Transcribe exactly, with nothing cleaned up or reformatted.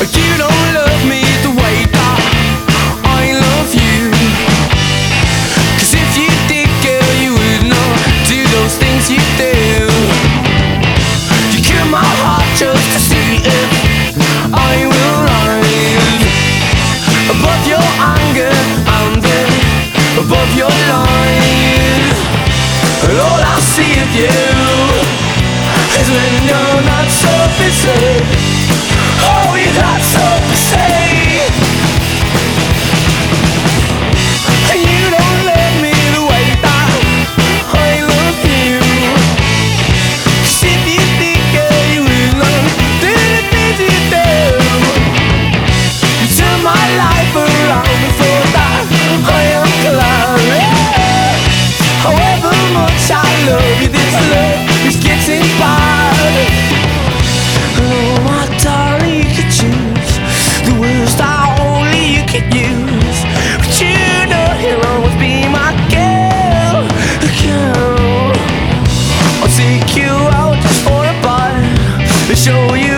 You don't love me the way that I love you. 'Cause if you did, girl, you would not do those things you do. You kill my heart just to see if I will rise above your anger and then above your lies. And all I see of you is when you're not so busy. Oh, you're not so busy. And you don't love me the way that I love you. 'Cause if you did, girl, you would not do the things you do. You turn my life around, and for that I am glad. However much I love you, this love is getting bad. Oh, my darling, you could choose the words that only you could use, but you know you'll always be my girl, girl. I'll take you out just for a bite and show you